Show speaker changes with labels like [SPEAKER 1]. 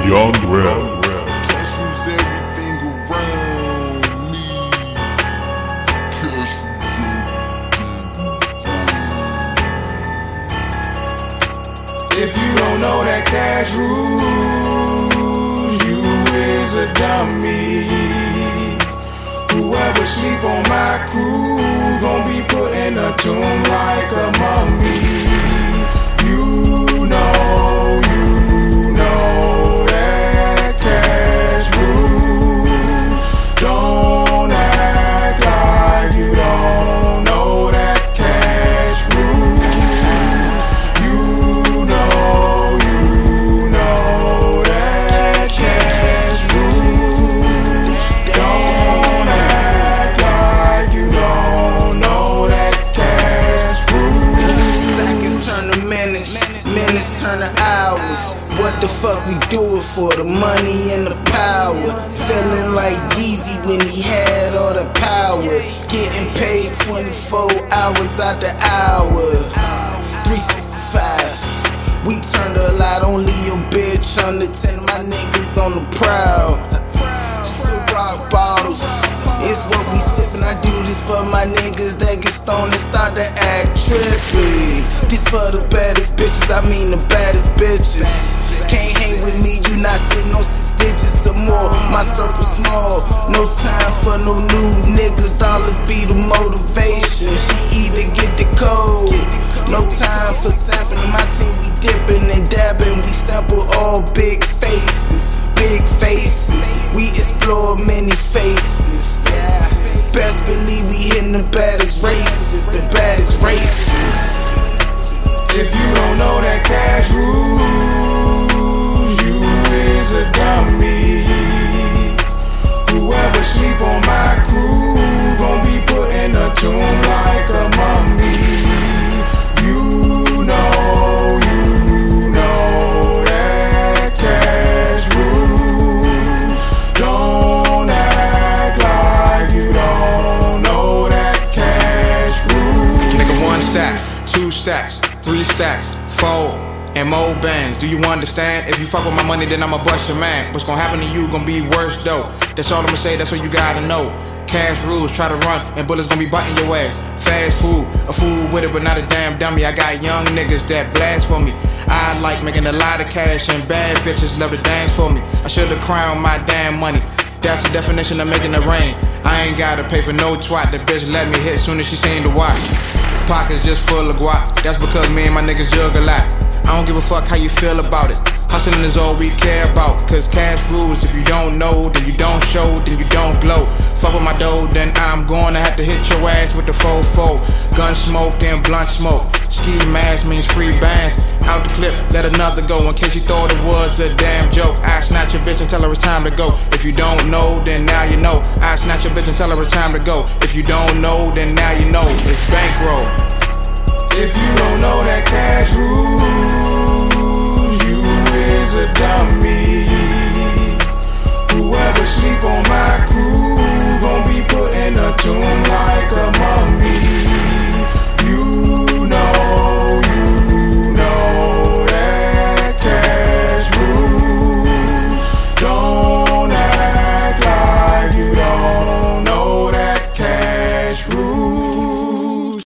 [SPEAKER 1] Young Rev.
[SPEAKER 2] Cash rules everything around me. Cash If you don't know that cash rules, you is a dummy. Whoever sleep on my crew gon' be put in a tomb like a mummy. You know that cash rules. Don't act like you don't know that cash rules. You know that cash rules. Don't act like you don't know that cash rules.
[SPEAKER 3] Seconds turn to minutes, minutes turn to hours. What the fuck we do it for? The money and the power. Feeling like Yeezy when he had all the power. Getting paid 24 hours out the hour. 365. We turned a lot, only your bitch under 10. My niggas on the prowl. Ciroc bottles, it's what we sippin'. I do this for my niggas that get stoned and start to act trippy. This for the baddest bitches, I mean the baddest bitches. Can't hang with me, you not sitting on 6 digits or more. My circle small, no time for no new niggas. Dollars be the motivation, she either get the code. No time for sampling, my team we dipping and dabbing. We sample all big faces, big faces. We explore many faces, yeah. Best believe we hitting the baddest races, the baddest races.
[SPEAKER 2] If you don't know that cash rules, you is a dummy. Whoever sleep on my crew gon' be put in a tomb like a mummy. You know that cash rules. Don't act like you don't know that cash rules.
[SPEAKER 4] Nigga, 1 stack, 2 stacks, 3 stacks, 4 and more bands. Do you understand? If you fuck with my money, then I'ma bust your man. What's gonna happen to you gon' be worse though. That's all I'ma say, that's what you gotta know. Cash rules, try to run, and bullets gon' be biting your ass. Fast food, a fool with it, but not a damn dummy. I got young niggas that blast for me. I like making a lot of cash, and bad bitches love to dance for me. I should've crowned my damn money. That's the definition of making it rain. I ain't gotta pay for no twat. The bitch let me hit soon as she seen the watch. Pockets just full of guap. That's because me and my niggas jug a lot. I don't give a fuck how you feel about it. Hustling is all we care about. Cause cash rules. If you don't know, then you don't show, then you don't glow. Fuck with my dough, then I'm gonna have to hit your ass with the 4-4. Gun smoke and blunt smoke. Ski mask means free bands. Out the clip, let another go. In case you thought it was a damn joke. I snatch your bitch and tell her it's time to go. If you don't know, then now you know. I snatch your bitch and tell her it's time to go. If you don't know, then now you know. It's bankroll.